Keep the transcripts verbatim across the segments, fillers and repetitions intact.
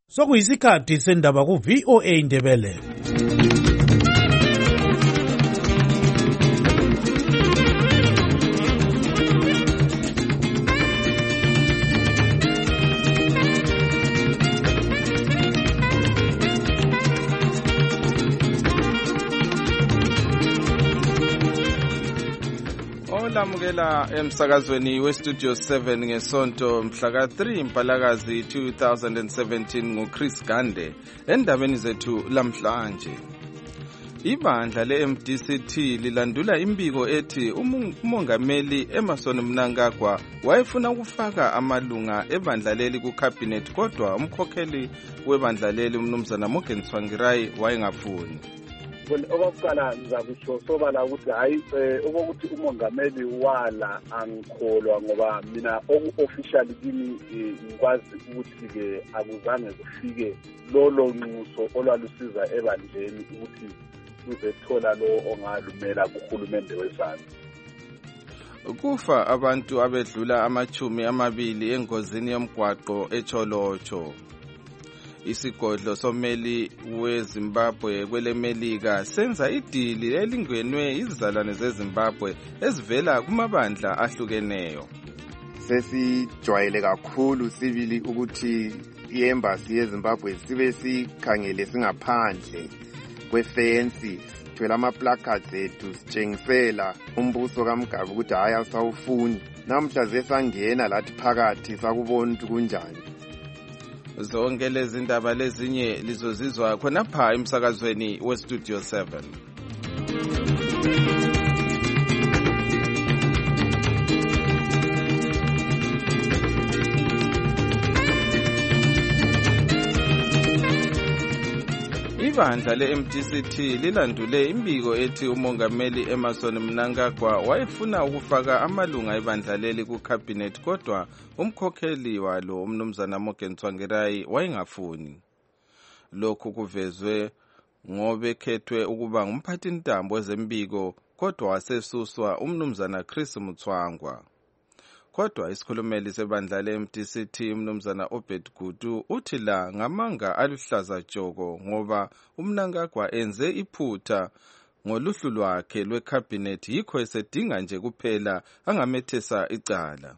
Sokuyisikhathi sendaba ku V O A Indebele. Olamukela emsakazweni we Studio seven ngesonto mhla ka three Mpalakazi two thousand seventeen nguChris Gande endabeni zethu lamhlanje. Ibandla le-M D C T lilandula imbiko ethi umongameli Emmerson Mnangagwa wayefuna ukufaka amalunga ebandla leli ku cabinet kodwa umkhokheli webandla leli umnumzana Morgan Tsvangirai wayengafuni. Okokuqala ngizakusho sobala ukuthi hayi okokuthi umongameli wala angikholwa ngoba mina oku-officially kimi ngikwazi ukuthi ke akuzange kufike lolo nxuso olwalusiza ebandleni ukuthi luzethola lo ongalumela kuhulumende wesana. Kufa abantu abedlula amachumi amabili engozini yomgwaqo eCholocho. Isigodlo someli weZimbabwe kwelemelika senza idili elingenwe izizalwane zeZimbabwe ezivela kumabandla ahlukeneyo. Sesijwayele kakhulu sibili ukuthi iembassy yeZimbabwe sibe sikhangele singaphandle kwefensi sithwele ama-placards ethu sitshengisela umbuso kaMgabe ukuthi hayi asawufuni. Namhla zesangena lathi phakathi sakubona ukuthi kunjani. Zonke lezi ndaba lezinye lizozizwa khonapha emsakazweni we Studio seven. Ibandla le-M D C T lilandule imbiko ethi umongameli Emmerson Mnangagwa wayefuna ukufaka amalunga ebandla leli ku cabinet kodwa umkhokheli walo umnumzana Morgan Tsvangirai wayengafuni. Lokhu kuvezwe ngobe khethwe ukuba ngumphathintambo wezembiko kodwa wasesuswa umnumzana Chris Mutswangwa. Kodwa isikhulumeli sebandla le-M D C T umnumzana Obed Gudu uthi la ngamanga aluhlaza tshoko ngoba uMnangagwa enze iphutha ngoluhlu lwakhe lwecabinet yikho esedinga nje kuphela angamethesa icala.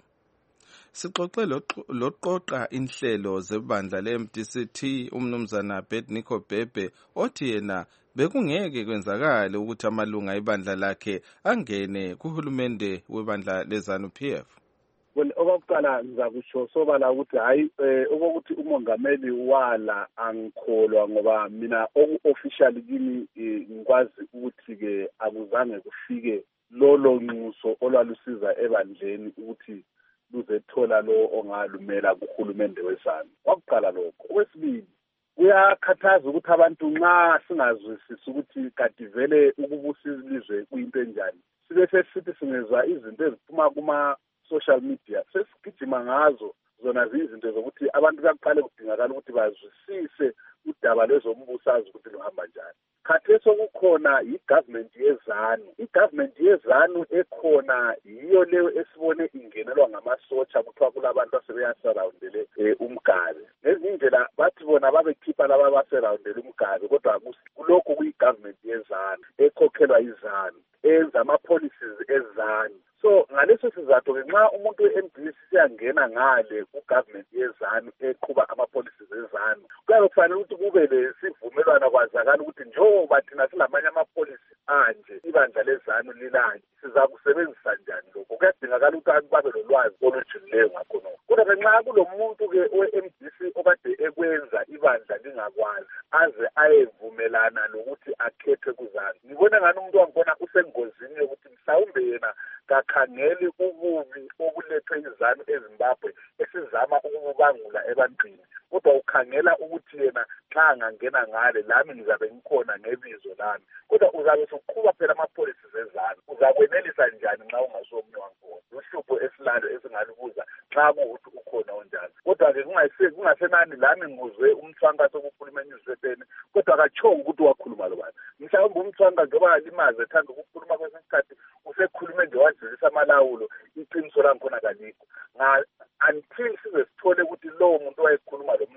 Sixoxe loqoqa inhlelo zebandla le-M D C T umnumzana Bedniko Bebe othi yena bekungeke kwenzakale ukuthi amalunga ebandla lakhe angene kuhulumende webandla leZANU P F. Well, okokuqala ngizakusho sobala ukuthi hayi okokuthi umongameli wala angikholwa ngoba mina oku-officially kimi ngikwazi ukuthi ke akuzange kufike lolo nxuso olwalusiza ebandleni ukuthi luzethola lo ongalumela kuhulumende wesana. Okokuqala lokho. Okwesibili, kuyakhathaza ukuthi abantu nxa singazwisisi ukuthi kade vele ukubusa ilizwe kuyinto enjani. Sibe sesithi singezwa izinto eziphuma kuma social media sesigijima ngazo zona zizinto zokuthi abantu baqale kudingakala ukuthi bazwisise udaba lwezombusazi ukuthi luhamba njani. Khathesi okukhona i-government yeZANU. I-government yeZANU ekhona yiyo leyo esibone ingenelwa ngamasotsha kuthiwa kulabantu asebeyasurroundele uMgabe. Ngezinye indlela bathi bona babekhipha laba abasurroundele uMgabe kodwa kulokhu kuyi-government yeZANU ekhokhelwa iZANU enza ama-policies eZANU. So ngaleso sizathu ke nxa umuntu we-M D C siyangena ngale ku-government yeZANU eqhuba ama-policies eZANU kuyabe kufanele ukuthi kube lesivumelwano kwazakala ukuthi njengoba thina silamanye ama-policy anje ibandla leZANU lilanje siza kusebenzisa njani lokho. Kuyadingakala ukuthi abantu babe lolwazi olujulileyo ngakho nokho. Kodwa nxa kulomuntu-ke we-M D C okade ekwenza ibandla lingakwazi aze ayevumelana lokuthi akhethwe kuZANU, ngibona ngani umuntu wangibona usengozini yokuthi mhlawumbe yena kakhangeli ububi obulethwe iZANU eZimbabwe esizama ukubangula ebantwini kodwa ukhangela ukuthi yena xa angangena ngale lami ngizabe ngikhona ngebizo lami. Kodwa uzabe sokuqhuba phela ama-policies eZANU, uzakwenelisa njani nxa ungasomunye wakhona? Luhlupho esilalo esingalubuza xa kuwukuthi ukhona onjani. Kodwa-ke kungasenani lami ngizwe umthwanga sokukhuluma enyuvesithini kodwa akatshongo ukuthi wakhuluma lobani. Mhlawumbe umthwanga njengoba limaze ethanda ukukhuluma kwesinye isikhathi usekhulume nje wajulisa amalawulo iqiniso langikhona kalikho. Until size sithole ukuthi lowo muntu wayekhuluma lo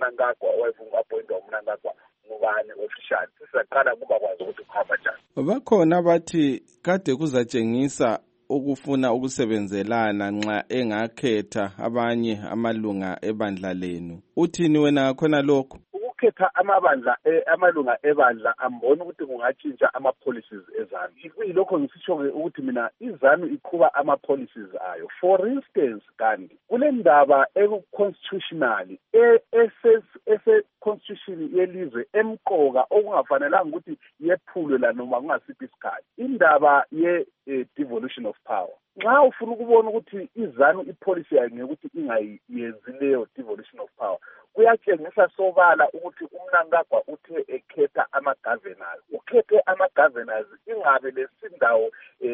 uMnangagwa owayefuna uku-appointwa uMnangagwa ngubani official sisaqala kuba kwazi ukuthi kuhamba njani. Bakhona abathi kade kuzatshengisa ukufuna ukusebenzelana nxa engakhetha abanye amalunga ebandla lenu. Uthini wena khona lokho? Ukukhetha amabandla amalunga ebandla ambona ukuthi kungatshintsha ama-policies ezanu. Kuyilokho ngisisho-ke ukuthi mina izanu iqhuba ama-policies ayo. For instance, kanti kule ndaba eku-constitutionally ese-constitution yelizwe emqoka okungafanelanga ukuthi yephulwe la noma kungasiphi isikhathi. Indaba ye-devolution of power. Nxa ufuna ukubona ukuthi izanu ipolicy yayo ngekuthi ingayenzi leyo devolution of power, kuyatshengisa sobala ukuthi uMnangagwa uthe ekhetha ama-governors. Ukhethe ama-governors ingabe lesindawo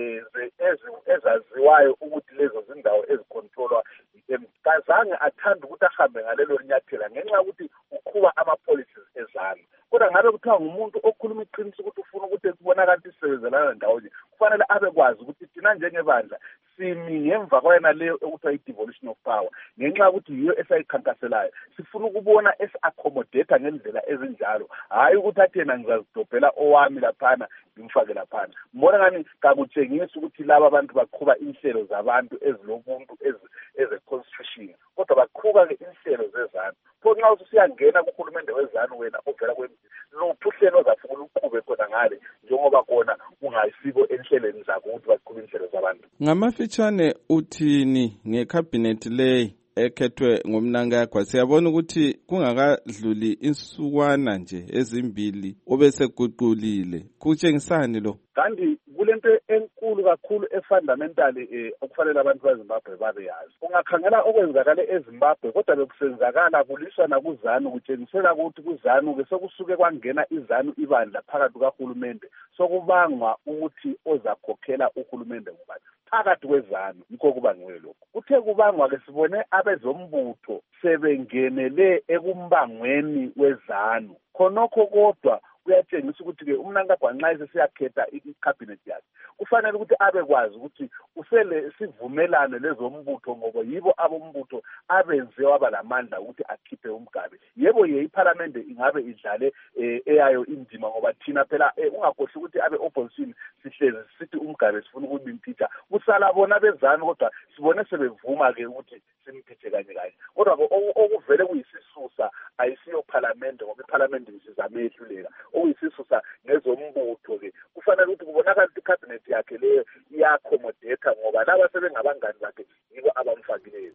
ezaziwayo ukuthi lezo zindawo ezicontrolwa yi-M. Kazange athanda ukuthi ahambe ngalelo nyathela ngenxa yokuthi uqhuba ama-policies ezanu. Kodwa ngabe kuthiwa ngumuntu okhuluma iqiniso ukuthi ufuna ukuthi kubonakala ukuthi sisebenzelana ndawonye, kufanele abekwazi ukuthi thina njengebandla simi ngemva kwayena leyo ekuthiwa i-devolution of power ngenxa yokuthi yiyo esayikhankaselayo. Sifuna ukubona esi-accommodate ngendlela ezinjalo, hhayi ukuthi athi yena ngizazidobhela owami laphana ngimfake laphana. Mbona ngani kakutshengisi ukuthi laba abantu baqhuba inhlelo zabantu ezilobuntu eze-constitution, kodwa baqhuba-ke inhlelo zezanu. Pho nxa usuyangena kuhulumende wezanu wena ovela kwempi, luphi uhlelo ozafuna uqhube khona ngale njengoba khona ungayisiko enhlelweni zakho ukuthi baqhube inhlelo zabantu. Ngamafitshane uthini ngekhabhinethi leyi ekhethwe ngumNangagwa? Siyabona ukuthi kungakadluli insukwana nje ezimbili obeseguqulile. Kutshengisani lo? Kanti kulento enkulu kakhulu efundamentally okufanele abantu beZimbabwe babeyazi. Ungakhangela okwenzakala eZimbabwe kodwa bekusenzakala kuliswana kuzanu, kutshengisela ukuthi kuzanu-ke sokusuke kwangena izanu ibandla phakathi kahulumende sokubangwa ukuthi ozakhokhela uhulumende ngubani phakathi kwezanu. Yikho kubangiwe lokho. Kuthe kubangwa-ke sibone abezombutho sebengenele ekumbangweni wezanu. Khonokho kodwa kuyatshengisa ukuthi-ke uMnangagwa nxa esesiyakhetha ikhabhinethi yakhe kufanele ukuthi abekwazi ukuthi usele sivumelane lezombutho ngoba yibo abombutho abenze waba lamandla ukuthi akhiphe umgabe. Yebo ye iparlamente ingabe idlale eyayo indima ngoba thina phela ungakhohlwa ukuthi abe opposition sihlezi sithi umgabe sifuna ukubimphitha. Kusala bona bezanu kodwa sibone sebevuma-ke ukuthi simphithe kanye kanye. Kodwa okuvele kuyisisusa ayisiyo parliamente ngoba iparlamente isizamehluleka. Okuyisisusa ngezombutho-ke kufanele ukuthi kubonakala ukuthi ikhabhinethi yakhe leyo iya-accommodate ngoba laba sebengabangani bakhe yibo abamfakileyo.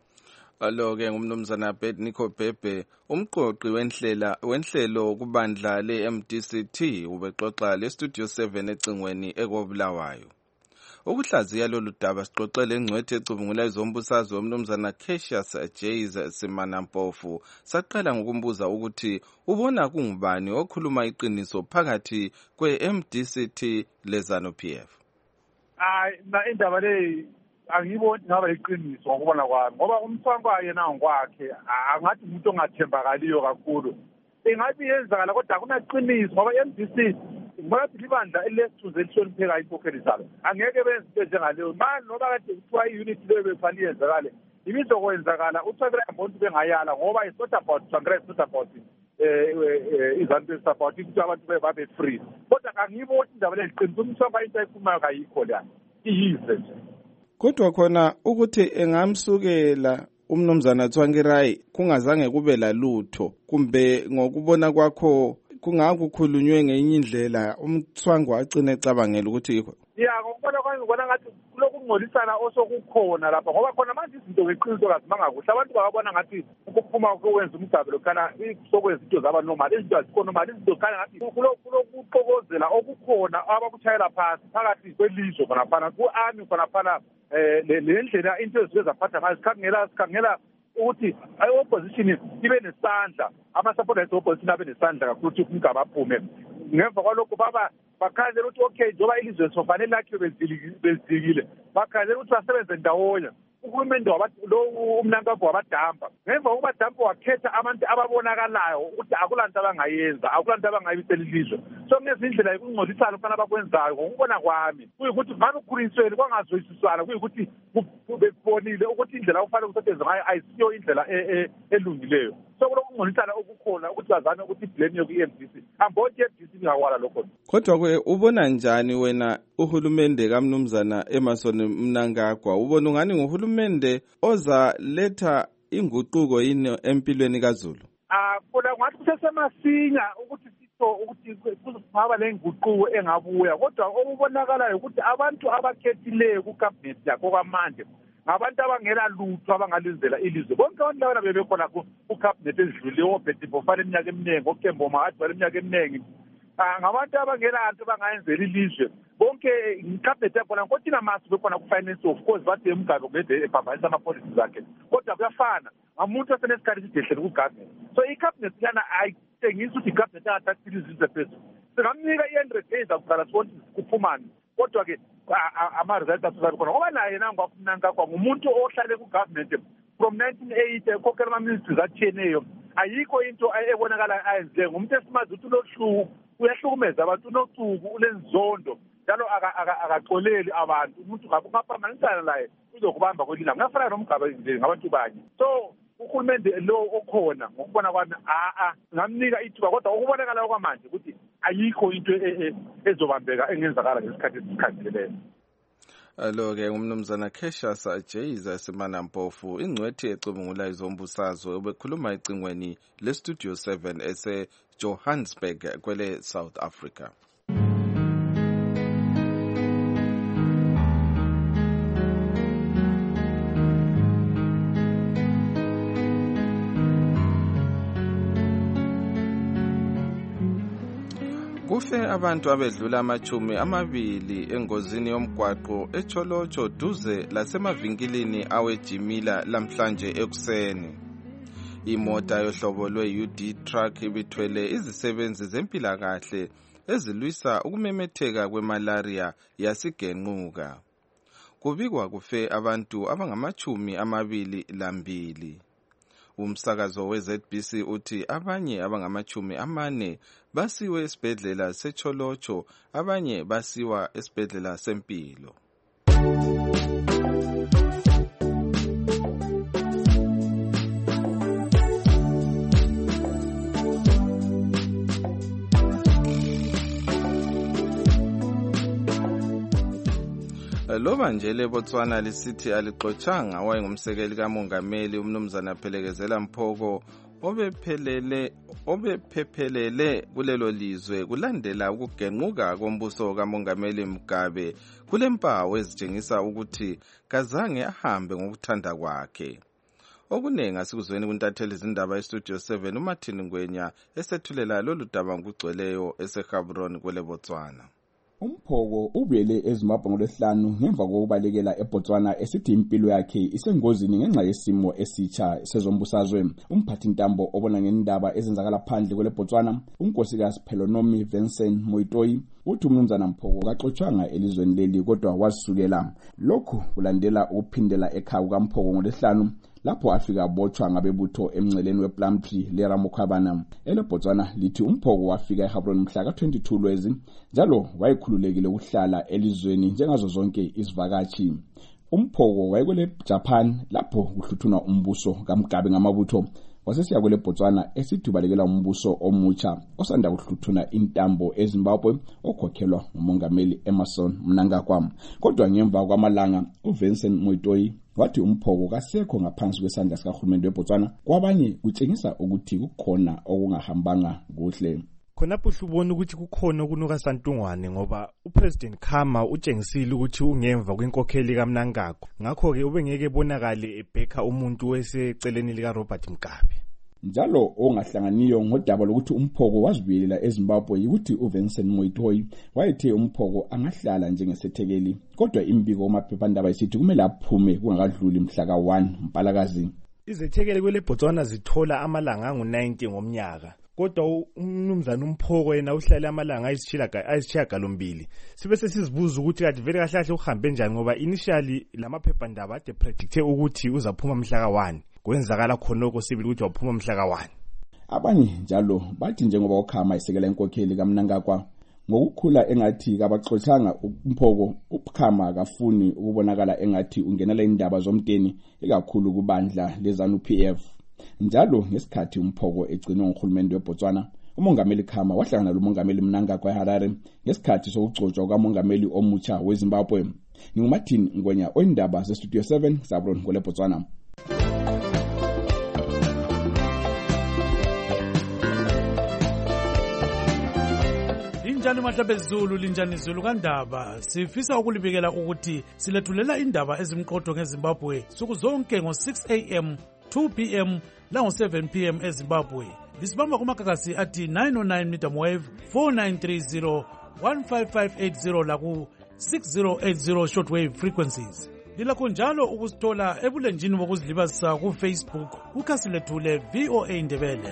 Alo-ke ngumnumzana Nico Bhebhe, umqoqi wenhlela wenhlelo kubandla le-M D C T, ubexoxa le-Studio seven ecingweni ekobulawayo. Ukuhlaziya lolu daba sixoxele ingcwethi ecubungula izombusazwe umnumzana Cassius Jays Simanampofu. Saqala ngokumbuza ukuthi ubona kungubani okhuluma iqiniso phakathi kwe-M D C T leZANU P F. Hayi, na indaba le angiboni ngaba iqiniso ngokubona kwami ngoba umthwangwa yena ngokwakhe angathi umuntu ongathembakaliyo kakhulu. Ingathi yenzakala kodwa akunaqiniso ngoba i-M D C ngoba libandla elesithuze elihloniphekayo inkokheli zalo angeke benze into njengaleyo manje noba kade kuthiwa i-unit leyo befanele yenzakale ibizokwenzakala uthwebela mbona bengayala ngoba it's not about Congress, not about izantu support ukuthi abantu babe free. Kodwa angiboni indaba leqiniso umthwanga into ayifumayo kayikho la iyize nje. Kodwa khona ukuthi engamsukela umnumzana Tsvangirai kungazange kube lalutho kumbe ngokubona kwakho kungakukhulunywe ngenye indlela umthwango agcine ecabangela ukuthi yikho. Ya ngokubona kwami ngibona ngathi kulokungcolisana osokukhona lapha ngoba khona manje izinto ngeqiniso kazimanga kuhle abantu bakabona ngathi ukuphuma ukwenza umgabe lokhana sokwenza into zaba normal izinto azikho normal izinto kana ngathi kulokuxokozela okukhona abakuchayela phansi phakathi kwelizwe khona phana ku-army khona phana le ndlela into ezizaphatha ngayo sikhangela sikhangela ukuthi i-opposition ibe nesandla ama-supporters opposition abe nesandla kakhulu ukuthi umgaba aphume ngemva kwalokho baba bakhanzela ukuthi okay njengoba ilizwe sofanele lakhiwe bezidikile bakhanzela ukuthi basebenze ndawonye uhulumende lo uMnangagwa wabadampa ngemva kokubadampa wakhetha abantu ababonakalayo ukuthi akulanto abangayenza akulanto abangayibisela ilizwe so kunezindlela yokuncolisana ukufana abakwenzayo ngokubona kwami kuyikuthi ngabe ukukhulunyisweni kwangazwisiswana kuyikuthi bebonile ukuthi indlela kufanele kusetshenzwe ngayo ayisiyo indlela elungileyo sokulokungcolisana okukhona ukuthi bazame ukuthi blame yoku-M D C amboti i-M D C ingakwala lokho. Kodwa-ke ubona njani wena uhulumende kamnumzana Emmerson Mnangagwa? Ubona ungani nguhulumende oza letha inguquko yini empilweni kaZulu? Ah, kodwa ngathi kusesemasinya ukuthi sitho ukuthi kuzaba lenguquko engabuya, kodwa okubonakalayo ukuthi abantu abakhethileyo ku-cabinet yakho kwamanje ngabantu abangela lutho abangalenzela ilizwe. Bonke abantu laba bebekhona ku-cabinet ezidlulileyo, oBetty Bofana iminyaka eminingi, oKembo Mahadwala iminyaka eminingi, ngabantu abangela nto bangayenzela ilizwe. Bonke i-cabinet yakhona kodwa masu bekhona ku-finance, of course bathi eMgabe kube ebhabalisa ama-policies akhe, kodwa kuyafana ngamuntu osenesikhathi sidehlele ku-cabinet. So i-cabinet yana ayithengisi ukuthi i-cabinet angathathile izizwe phezulu. Singamnika i-hundred days akuqala sibona kuphumani, kodwa-ke ama-results asuzabe khona ngoba naye nangwakumnankakwa ngumuntu ohlale ku-government from nineteen eighty ekhokhela ama-ministries atshiyeneyo. Ayikho into ebonakala ayenzileyo. Ngumuntu esimazi ukuthi unohluku, uyahlukumeza abantu, unocuku, ulenzondo, njalo akaxoleli abantu. Umuntu ngaphambanisana laye uzokubamba kwelila ngafana nomgaba nje ngabantu banye. So uhulumende lo okhona ngokubona kwami a a ngamnika ithuba, kodwa ukubonakala kwamanje ukuthi ayikho into ezobambeka engenzakala ngesikhathi esikhangeleleyo. Alo-ke umnumzana Cassius Jayza Semanampofu, ingcwethi ecubungula izombusazwe, ubekhuluma ecingweni le-Studio seven ese-Johannesburg kwele South Africa. Kufe abantu abedlula amachumi amabili engozini yomgwaqo eCholocho duze lasemavinkilini awejimila lamhlanje ekuseni. Imota yohlobo lwe-U D truck ibithwele izisebenzi zempilakahle ezilwisa ukumemetheka kwemalaria yasigenquka. Kubikwa kufe abantu abangamachumi amabili lambili. Umsakazo we-Z B C uthi abanye abangamachumi amane basiwe esibhedlela seCholocho, abanye basiwa esibhedlela sempilo. Loba nje leBotswana lisithi alixotsanga wayengumsekeli kamongameli umnumzana Phelekezela Mphoko obephelele obephephelele kulelo lizwe kulandela ukugenquka kombuso kamongameli Mugabe, kulempawu ezitshengisa ukuthi kazange ahambe ngokuthanda kwakhe. Okunengi asikuzweni kuntatheli izindaba eStudio seven uMartin Ngwenya esethulela lolu daba ngugcweleyo eseGaborone kwele Botswana. Umphoko ubuyele eZimbabwe ngolwesihlanu ngemva kokubalekela eBotswana esithi impilo yakhe isengozini ngenxa yesimo esitsha sezombusazwe. Umphathintambo obona ngendaba ezenzakala phandle kwele Botswana, unkosikazi Pelonomi Vincent Moitoi, uthi umnumzana Mphoko kaxotshwanga elizweni leli kodwa wasukela. Lokhu kulandela ukuphindela ekhaya kukaMphoko ngolwesihlanu lapho afika abotshwa ngabebutho emnceleni wePlumtree leRamokhubana. Ele Botswana lithi uMphoko wafika eGaborone mhla ka twenty-two Lwezi, njalo wayekhululekile ukuhlala elizweni njengazo zonke izivakashi. uMphoko wayekwele Japan lapho kuhluthuna umbuso kaMgabe ngamabutho, wasesiya kwele Botswana esithi ubalekela umbuso omutsha osanda kuhluthuna intambo eZimbabwe okhokhelwa umongameli Emmerson Mnangagwa. Kodwa ngemva kwamalanga uVincent Moitoi wathi uMphoko kasekho ngaphansi kwesandla sikahulumende weBotswana, kwabanye kutshengisa ukuthi kukhona okungahambanga kuhle. Khonapho ubona ukuthi kukhona okunuka santungwane ngoba uPresident Khama utshengisile ukuthi ungemva kwenkokheli kaMnangagwa, ngakho ke ubengeke ebonakale ebheka umuntu weseceleni lika Robert Mugabe. Njalo ongahlanganiyo ngodaba lokuthi uMphoko wazibuyelela eZimbabwe ukuthi uVincent Moitoi wayethe uMphoko angahlala njengesethekeli, kodwa imbiko omaphephandaba isithi kumele aphume kungakadluli mhla ka one Mpalakazi. Izethekeli kwele Botswana zithola amalanga angu ninety ngomnyaka, kodwa umnumzana uMphoko yena uhlale amalanga ayisishiyagalombili. Sibe sesizibuza ukuthi kade vele kahle kahle uhambe njani ngoba initially lamaphephandaba ade predicte ukuthi uzaphuma mhla ka one, kwenzakala khonoko sibili ukuthi waphuma mhla ka one. Abanye njalo bathi njengoba uKhama isekela inkokheli kaMnangagwa ngokukhula engathi kabaxoxanga uMphoko, uKhama akafuni ukubonakala engathi ungenela indaba zomteni ikakhulu kubandla leZANU P F. Njalo ngesikhathi umphoko egcinwe nguhulumende weBotswana, umongameli Khama wahlangana lomongameli Mnangagwa eHarare ngesikhathi sokugcotshwa kwamongameli omutsha weZimbabwe. NginguMartin Ngwenya oyindaba zeStudio seven Sabron kule Botswana. Linjani mahlabezulu, linjani zulu kandaba. Sifisa ukulibikela ukuthi silethulela indaba ezimqotho ngeZimbabwe suku zonke ngo six a m, two p m lango seven p m eZimbabwe. Lisibamba kumakakasi ati nine oh nine medium wave, four nine three zero, one five five eight zero laku six zero eight zero shortwave frequencies. Lilakho njalo ukusithola ebulenjini bokuzilibazisa ku Facebook ukhasi lethu le V O A Ndebele.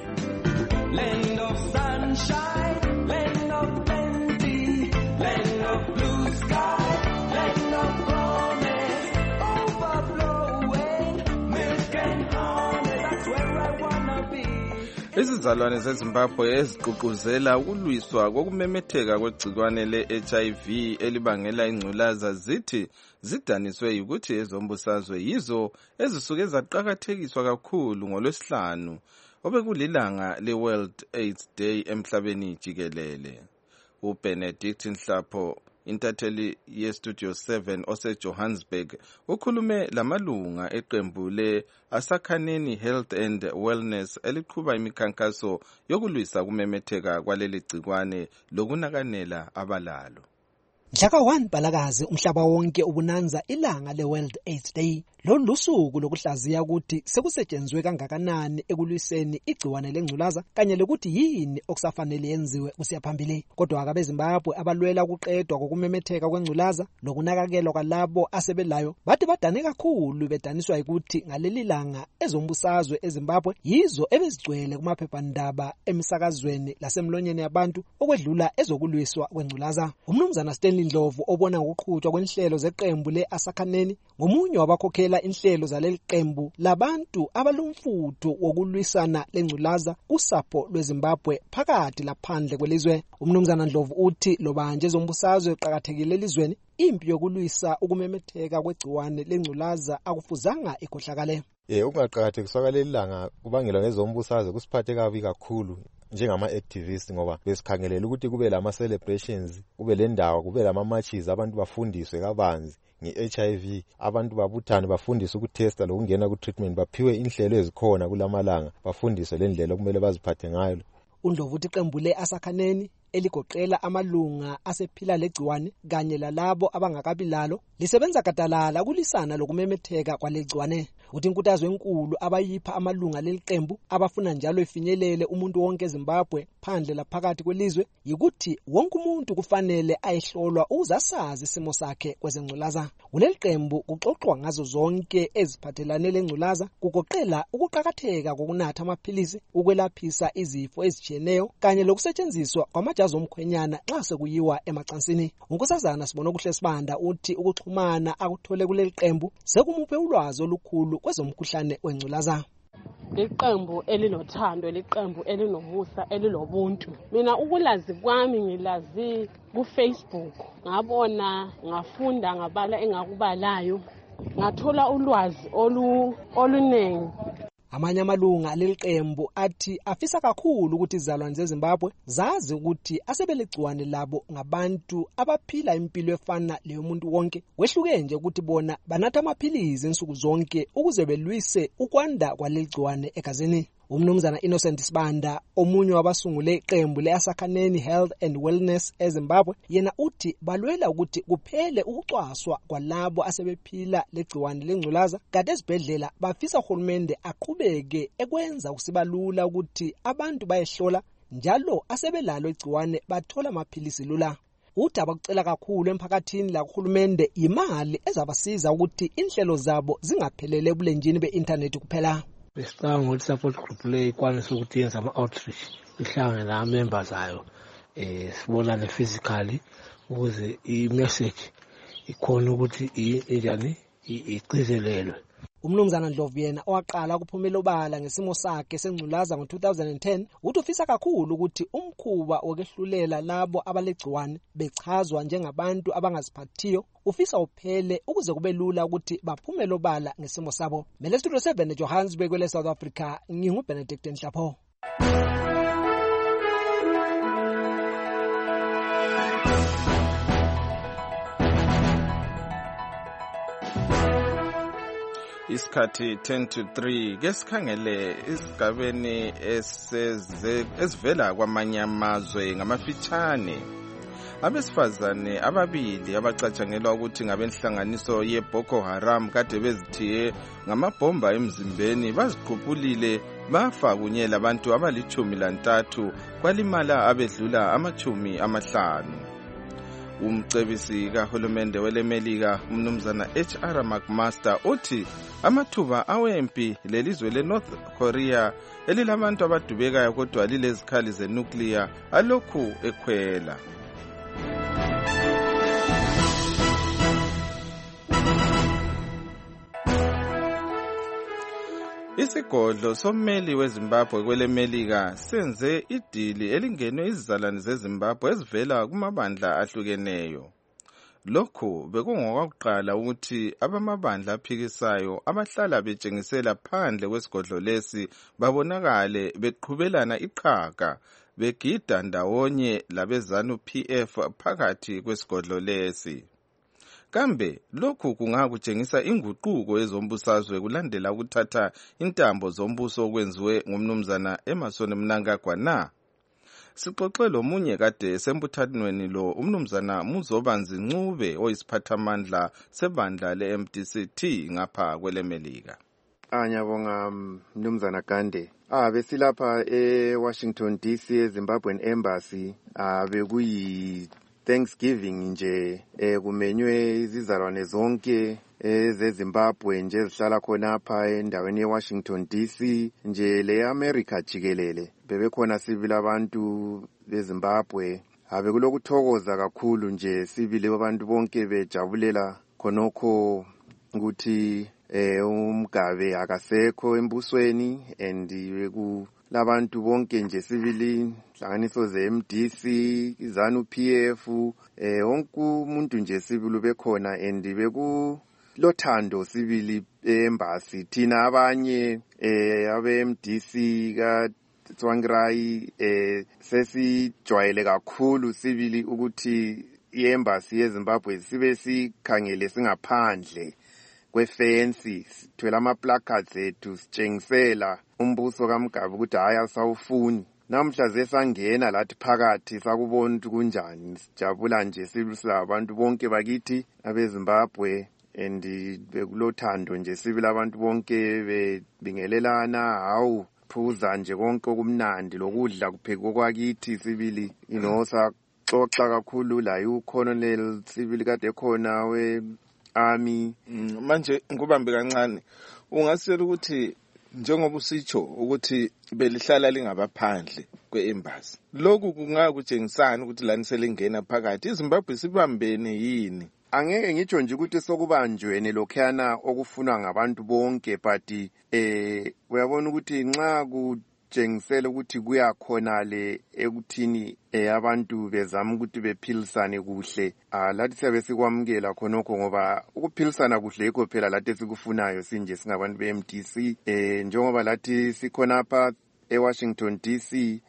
Land of sunshine, land of plenty, land of blue sky, land of promise, overflowing milk and honey. That's where I wanna be. Izizalwane zeZimbabwe eziqhuquzela ukulwiswa kokumemetheka kwegcikwane le-H I V elibangela ingculaza zithi zidaniswe ukuthi ezombusazwe yizo ezisuke zaqakathekiswa kakhulu ngolwesihlanu obekulilanga le-World AIDS Day emhlabeni jikelele. uBenedict Nhlapho, intatheli yeStudio seven oseJohannesburg, ukhulume lamalunga eqembu le-Asakhaneni Health and Wellness eliqhuba imikhankaso yokulwisa kumemetheka kwaleli gcikwane lokunakanela abalalo. Mhlaka one Mbalakazi umhlaba wonke ubunanza ilanga le-World AIDS Day. Lolu lusuku lokuhlaziya ukuthi sekusetshenzwe kangakanani ekulwiseni igciwane lengculaza kanye lokuthi yini okusafanele yenziwe kusiyaphambili. Kodwa abeZimbabwe abalwela ukuqedwa kokumemetheka kwengculaza lokunakekelwa kwalabo asebelayo bathi badane kakhulu bedaniswa ukuthi ngaleli langa ezombusazwe eZimbabwe yizo ebezigcwele kumaphephandaba emisakazweni lasemlonyeni yabantu okwedlula ezokulwiswa kwengculaza. Umnumzana Stanley Ndlovu obona ngokuqhutshwa kwenhlelo zeqembu le-Asakhaneni ngomunye wabakhokela inhlelo zaleli qembu labantu abalumfutho wokulwisana lengculaza kusapho lweZimbabwe phakathi laphandle kwelizwe. Umnumzana Ndlovu uthi lobanje ezombusazwe eqhakathekile elizweni impi yokulwisa ukumemetheka kwegciwane lengculaza akufuzanga ikhohlakale. Eh ungaqhakathekiswa kaleli langa kubangela ngezombusazwe kusiphathe kabi kakhulu njengama activists ngoba besikhangelela ukuthi kube lama celebrations, kube le ndawo, kube lama matches, abantu bafundiswe kabanzi nge-H I V, abantu babuthane bafundiswe ukutesta lokungena ku treatment, baphiwe inhlelo ezikhona kulamalanga, bafundiswe le ndlela okumele baziphathe ngayo. uNdlovu uthi iqembu le-Asakhaneni eligoqela amalunga asephila legciwane kanye lalabo abangakabi lalo lisebenza gadalala kulisana lokumemetheka kwalegciwane. Uthi inkuthazo enkulu abayipha amalunga leliqembu abafuna njalo ifinyelele umuntu wonke eZimbabwe phandle laphakathi kwelizwe yikuthi wonke umuntu kufanele ayihlolwa uzasazi isimo sakhe kwezengculaza. Kuleli qembu kuxoxwa ngazo zonke eziphathelane lengculaza kugoqela ukuqhakatheka kokunatha amaphilisi ukwelaphisa izifo ezijiyeneyo kanye lokusetshenziswa kwamajazi omkhwenyana nxa sekuyiwa emacansini. Unkosazana Sibona Kuhle Sibanda uthi ukuxhumana akuthole kuleli qembu sekumuphe ulwazi olukhulu kwezomkhuhlane wengculaza. Iqembu elinothando, liqembu elinomusa, elilobuntu. Mina ukulazi kwami ngilazi ku Facebook, ngabona, ngafunda, ngabala engakubalayo, ngathola ulwazi olu olunengi. Amanye amalunga leliqembu athi afisa kakhulu ukuthi izalwane zeZimbabwe zazi ukuthi asebeligciwane labo ngabantu abaphila impilo efana leyo muntu wonke, wehluke nje ukuthi bona banatha amaphilisi insuku zonke ukuze belwise ukwanda kwalegciwane egazini. Umnumzana Innocent Sibanda omunye wabasungule iqembu le-Asakhaneni Health and Wellness eZimbabwe yena uthi balwela ukuthi kuphele ukucwaswa kwalabo asebephila legciwane lengculaza kade ezibhedlela bafisa uhulumende aqhubeke ekwenza kusibalula ukuthi abantu bayehlola njalo asebelalo igciwane bathola amaphilisi lula. Uthi abakucela kakhulu emphakathini la kuhulumende imali ezabasiza ukuthi inhlelo zabo zingaphelele ebulenjini be-internet kuphela. Besicabanga ukuthi support group le ikwanisa ukuthi yenza ama-outreach ihlangane na-members ayo eh sibonane physically ukuze i-message ikhona ukuthi injani igcizelelwe. Umnumzana Ndlovu yena owaqala ukuphumela obala ngesimo sakhe sengculaza ngo two thousand ten uthi ufisa kakhulu ukuthi umkhulu umkhuba wokehlulela labo abalegciwane bechazwa njengabantu abangaziphathiyo ufisa uphele ukuze kube lula ukuthi baphumele obala ngesimo sabo. Mele Studio seven eJohannesburg kwele South Africa, nginguBenedict Nhlapho. Isikhathi ten to three ke sikhangele isigabeni esivela kwamanye amazwe ngamafitshane. Abesifazane ababili abacatshangelwa ukuthi ngabenhlanganiso yeBoko Haram kade bezithiye ngamabhomba emzimbeni baziqhubulile bafa kunye labantu abalichumi lantathu kwalimala abedlula amachumi amahlanu. Umcebisi kahulumende welemelika umnumzana H R McMaster uthi amathuba awempi lelizwe leNorth Korea elilabantu abadubekayo kodwa lilezikhali zenuclear alokhu ekhwela. Isigodlo sommeli weZimbabwe kwelemelika senze idili elingenwe izizalwane zeZimbabwe ezivela kumabandla ahlukeneyo. Lokhu bekungokuqala ukuthi abamabandla aphikisayo abahlala betshengisela phandle kwesigodlo lesi babonakale beqhubelana iqhaga begida ndawonye labeZANU P F phakathi kwesigodlo lesi. Kambe lokhu kungakutshengisa inguquko ezombusazwe kulandela ukuthatha intambo zombuso okwenziwe ngumnumzana Emmerson Mnangagwa na? Sixoxe lomunye kade sembuthanweni lo umnumzana Muzobanzi Ncube oyisiphathamandla sebandla le-M D C T ngapha kwelemelika. Anyabonga mnumzana Gande. Ah besilapha eWashington D C eZimbabwean Embassy ah bekuyi Thanksgiving nje eh kumenywe izizalwane zonke ezeZimbabwe nje ezihlala khonapha endaweni yeWashington D C nje leAmerica jikelele. Bebekhona sibili abantu beZimbabwe habe kulokuthokoza kakhulu nje sibili abantu bonke bejabulela khonokho ukuthi eh uMgabe akasekho embusweni and beku labantu bonke nje sibili hlanganiso ze-M D C iZANU P F eh wonke umuntu nje sibili bekhona and beku lothando sibili embassy thina abanye eh abe-M D C ka Tsvangirai eh sesijwayele kakhulu sibili ukuthi iembassy yeZimbabwe sibe sikhangele singaphandle kwefensi sithwela ama placards ethu sitshengisela umbuso kaMgabe ukuthi hayi asawufuni. Namhla zesangena lathi phakathi sakubona ukuthi kunjani sijabula nje sibili abantu bonke bakithi abeZimbabwe and bekulothando nje sibili abantu bonke bebingelelana hawu phuza nje konke okumnandi lokudla kuphekwa kwakithi sibili inosa xoxa kakhulu la uColonel sibili kade khona we army. Manje ngubambe kancane ungasitshela ukuthi njengoba usitsho ukuthi belihlala lingabaphandle kweembassy lokhu kungakutshengisana ukuthi lani selingena phakathi iZimbabwe sibambene yini? Angeke ngitsho nje ukuthi sokubanjwene lokhana okufunwa ngabantu bonke but eh uyabona ukuthi nxa kutshengisela ukuthi kuyakhonale ekuthini eh abantu bezama ukuthi bephilisane kuhle ah lathi siyabe sikwamukela khonokho ngoba ukuphilisana kuhle yikho phela lathi sikufunayo sinje singabantu be-M D C eh njengoba lathi sikhonapha eWashington D C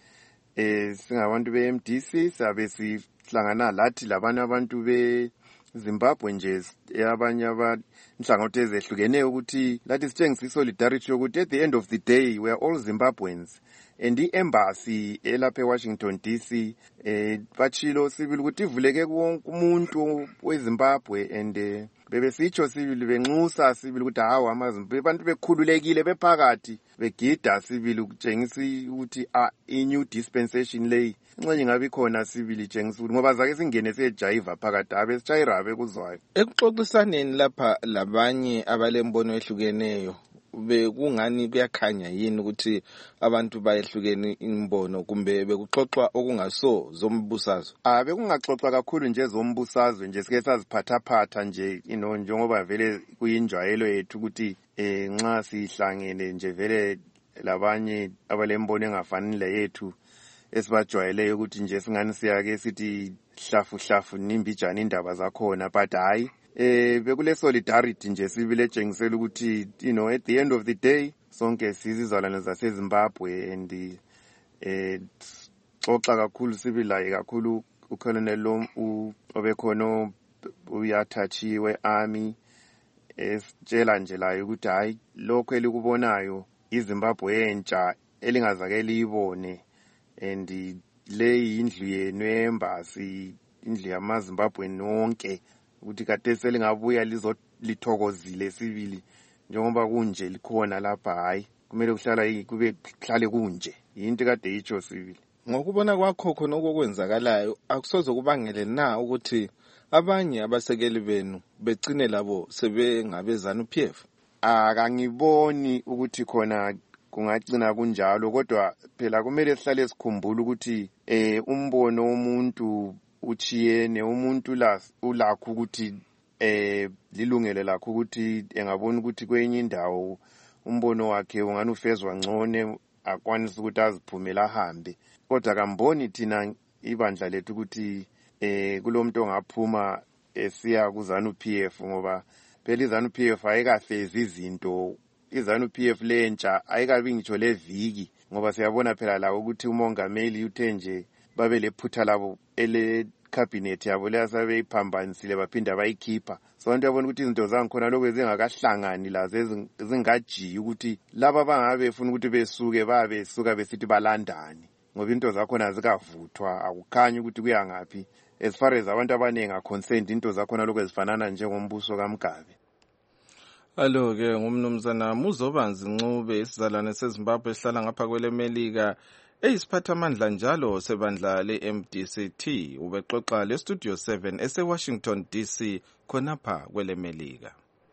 eh singabantu be-M D C sabe sihlangana lathi labanye abantu be Zimbabwe nje abanye abanhlangothi ezehlukeneyo ukuthi lathi sitshengisa solidarity ukuthi at the end of the day we are all Zimbabweans and the embassy elapha eWashington D C eh bachilo sibili ukuthi ivuleke wonke umuntu weZimbabwe and bebe sitsho sibili benxusa sibili ukuthi hawo amaZimbabwe abantu bekhululekile bephakathi begida sibili ukutshengisa ukuthi a new dispensation lay nxa ingabe khona sibili tshengisa ukuthi ngoba zake singene sejayiva phakathi abe sitshayira bekuzwayo ekuxoxisaneni lapha labanye abalembono ehlukeneyo bekungani kuyakhanya yini ukuthi abantu bayehlukene imbono kumbe bekuxoxwa okungaso zombusazwe? Ah bekungaxoxwa kakhulu nje zombusazwe nje sike saziphathaphatha nje you know njengoba vele kuyinjwayelo yethu ukuthi eh nxa sihlangene nje vele labanye abalembono engafani le yethu esibajwayeleyo ukuthi nje singani siyake sithi hlafu hlafu nimbijana indaba zakhona, but hayi eh bekule solidarity nje sibile tshengisela ukuthi you know at the end of the day sonke sizizalwane zaseZimbabwe and eh xoxa kakhulu sibilaye kakhulu ucolonel lo obekhona uyathathiwe army esitshela nje la ukuthi hayi lokho elikubonayo iZimbabwe entsha elingazake liyibone and le indlu yenu embassy indlu yamaZimbabwe nonke ukuthi kade selingabuya lizolithokozile sibili njengoba kunje likhona lapha hayi kumele kuhlala kube kuhlale kunje into kade yicho sibili. Ngokubona kwakho khona okukwenzakalayo akusoze kubangele na ukuthi abanye abasekeli benu begcine labo sebengabezana uP F? Akangiboni ukuthi khona kungagcina kunjalo, kodwa phela kumele sihlale sikhumbula ukuthi eh umbono womuntu uchiyene, umuntu la ulakho ukuthi eh lilungele lakho ukuthi engabona ukuthi kwenye indawo umbono wakhe ungani ufezwa ngcone akwanisa ukuthi aziphumela ahambe, kodwa kamboni thina ibandla lethu ukuthi eh kulomuntu ongaphuma esiya kuzana uP F, ngoba phela izana uP F ayikafezi izinto, izana uP F lentsha ayikabi ngitsho leviki, ngoba siyabona phela la ukuthi umongameli uthe nje babe lephutha labo ele cabinet yabo leyasabe iphambanisile baphinda bayikhipha. So abantu yabona ukuthi izinto zangikhona lokho ezingakahlangani la zingajiyi ukuthi laba bangabe befuna ukuthi besuke babe suka besithi balandani, ngoba into zakhona zikavuthwa akukhanyi ukuthi kuya ngaphi. As far as abantu abaningi aconsent into zakhona lokho ezifanana njengombuso kaMgabe. Alo ke ngumnumzana Muzobanzi Ncube isizalwane seZimbabwe esihlala ngapha kwele Melika eyisiphatha amandla njalo sebandla le-M D C T. Ubexoxa le Studio seven ese Washington D C khonapha kwele Melika.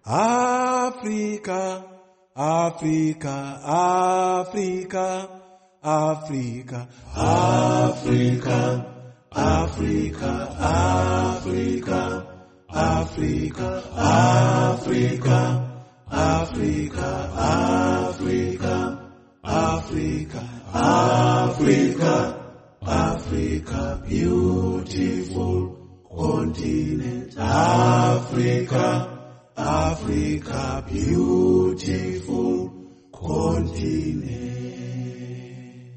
Africa, Africa, Africa, Africa, Africa, Africa, Africa, Africa, Africa, Africa, Africa, Africa, Africa, Africa, beautiful continent, Africa, Africa, beautiful continent,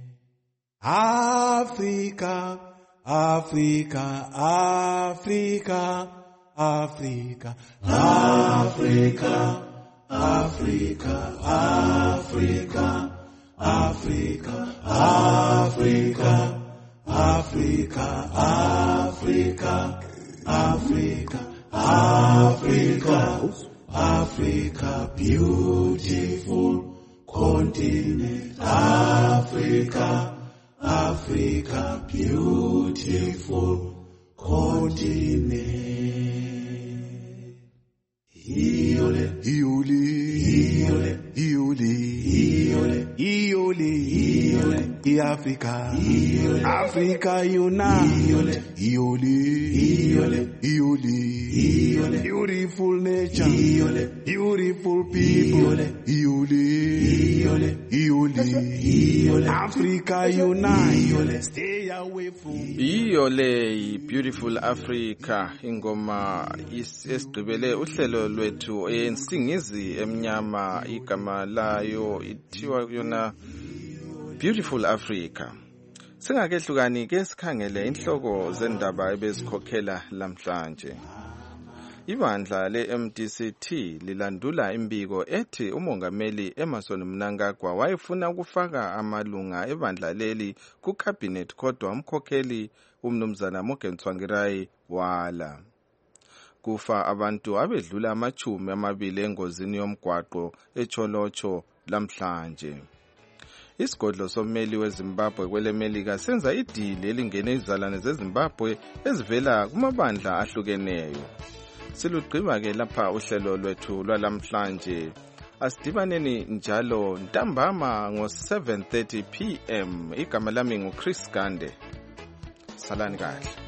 Africa, Africa, Africa, Africa, Africa, Africa, Africa, Africa, Africa, Africa, Africa, Africa, Africa, Africa, beautiful continent, Africa, Africa, beautiful continent. Iole, Iole, Iole, Iole, Iole, Iole, Iole, Africa, Iole, Africa unite, Iole, Iole, Iole, Iole, beautiful nature, Iole, beautiful people, Iole, Iole, Iole, Iole, Africa unite, stay away from Iole, beautiful Africa. Ingoma esigqibele uhlelo lwethu ensingizi emnyama igama layo ithiwa yona Beautiful Africa. Singakehlukani ke sikhangele inhloko zendaba ebezikhokhela lamhlanje. Ibandla le-M D C T lilandula imbiko ethi umongameli Emmerson Mnangagwa wayefuna ukufaka amalunga ebandla leli ku-cabinet, kodwa umkhokheli umnumzana Morgan Tsvangirai wala. Kufa abantu abedlula amachumi amabili engozini yomgwaqo eCholocho lamhlanje. Isigodlo sommeli weZimbabwe kwele Melika senza idili elingene izalwane zeZimbabwe ezivela kumabandla ahlukeneyo. Silugqiba ke lapha uhlelo lwethu lwalamhlanje. Asidibaneni njalo ntambama ngo seven thirty p m Igama lami nguChris Gande. Salani kahle.